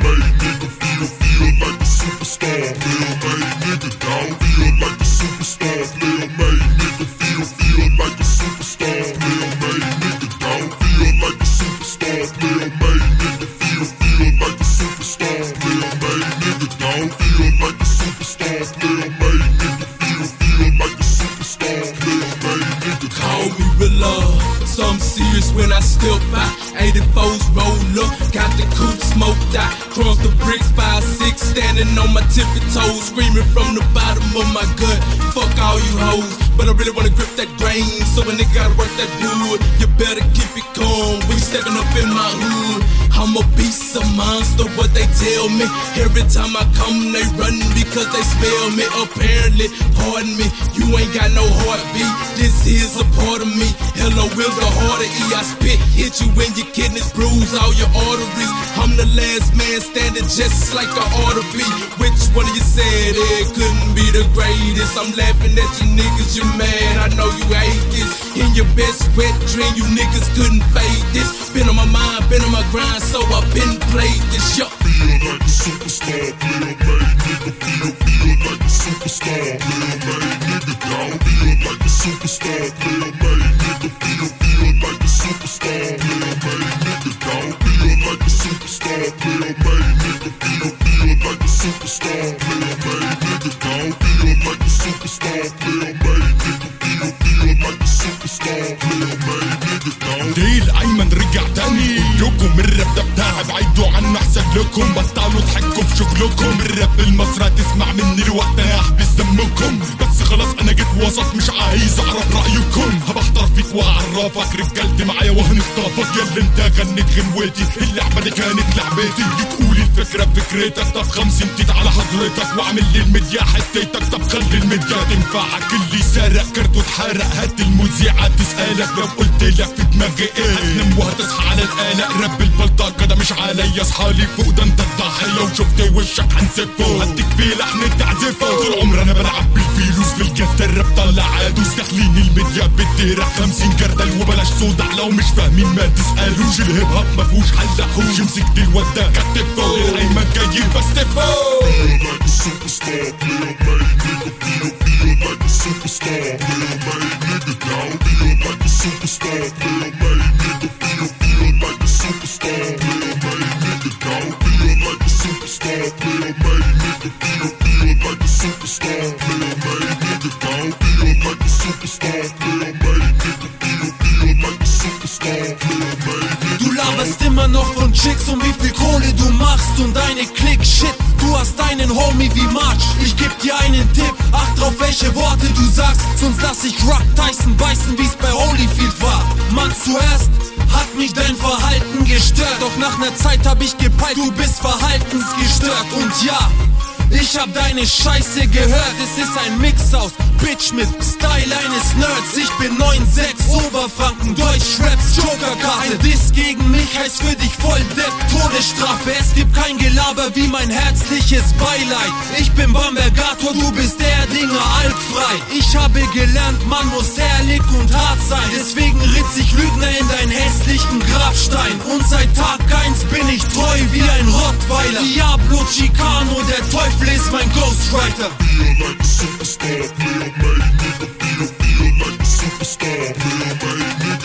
made nigga, feel like a superstar. Real made nigga, dog, feel like a superstar. Real made nigga, feel like a superstar. Real made nigga, dog, feel like a superstar. Real made nigga, feel like a superstar. Real made nigga, dog, feel like a superstar. Real made nigga, feel like a superstar. Real made nigga, call me real love. So I'm serious when I step out. 84s roll up, got the coupe smoked out. Cross the bricks, 5'6", standing on my tippy toes, screaming from the bottom of my gut. Fuck all you hoes, but I really wanna grip that grain. So when they gotta work that wood, you better keep it calm when you stepping up in my hood. I'm a beast, a monster, what they tell me. Every time I come, they run because they smell me. Apparently, pardon me, you ain't got no heartbeat. This is a part of me. Hello, will the harder E. I spit, hit you in your kidneys, bruise all your arteries. I'm the last man standing just like I ought to be. Which one of you said it couldn't be the greatest? I'm laughing at you niggas, you mad, I know you hate this. In your best wet dream, you niggas couldn't fade this. Been on my mind, been on my grind, so I've been played this. Yup. Feel like a superstar, real made nigga, feel like a superstar. Real made nigga, dog, feel like a superstar. Real made nigga, feel like a superstar. Real made nigga, dog, feel like a superstar. Real made nigga, feel like a superstar. Real made nigga, dog, feel like a superstar. Real made nigga, feel like a superstar. Real made nigga, dog. ديل ايمن رجع تاني لكم الراب ده بتاعي بعيدوا عنه احسن لكم بطلوا تحكوا في شغلكم الراب المصري تسمع مني الوقت انا احبس دمكم بس خلاص انا جيت وسط مش عايز اعرف رايكم هبحضر فيك واعرفك رجالتي معايا وهنخطفك ياللي انت غنيت غنوتي اللعبه دي كانت لعبتي تقولي الفكره بفكرتك طب 50 تيت على حضرتك واعمل لي الميديا حتتك طب خلي الميديا تنفعك اللي سرق كارته اتحرق هات المذيعه تسالك لو قلت لك في دماغي ايه هتنام وهتصحى على القلق رب البلطجه ده مش عليا اصحالي فوق ده انت الضحيه وشفت وشك هنسفه هديك فيه لحن تعزفه طول عمري انا بلعب بالفلوس في الجاز الراب طلع عادوس داخلين الميديا بتديرك 50 جردل وبلاش صداع لو مش فاهمين ما تسالوش الهيب هوب مفهوش حلقوش مسكت الواد ده كتفه ايمن جاي بستفه Feel like a superstar, real made nigga, feel like a superstar. Real made nigga, dog, feel like a superstar. Real made nigga, feel like a superstar. Real made nigga, dog, feel like a superstar. Real made nigga, feel like a superstar. Real made nigga, dog, feel like a superstar. Real made nigga, feel like a superstar. Real made nigga. Du laberst immer noch von Chicks und wie viel Kohle du machst und deine Klick-Shit. Du hast einen Homie wie March, ich geb dir einen Tipp. Acht drauf, welche Worte du sagst, sonst lass ich Rock Tyson beißen, wie's bei Holyfield war. Mann, zuerst hat mich dein Verhalten gestört, doch nach ner Zeit hab ich gepeilt, du bist verhaltensgestört. Und ja, ich hab deine Scheiße gehört, es ist ein Mix aus Bitch mit Style eines Nerds. Ich bin 9'6, Oberfranken, Deutschraps, Jokerkarte. Ein Diss gegen mich heißt für dich voll Depp, Todesstrafe. Es gibt kein Gelaber wie mein herzliches Beileid. Ich bin Bambergator, du bist der Dinger altfrei. Ich habe gelernt, man muss ehrlich und hart sein. Deswegen ritz ich Lügner in deinen hässlichen Grabstein. Und seit Tag 1 bin ich treu wie ein Rottweiler. Diablo Chicano, der Teufel ist mein Ghostwriter. Feel like a superstar, real made nigga, feel like a superstar. Real made nigga.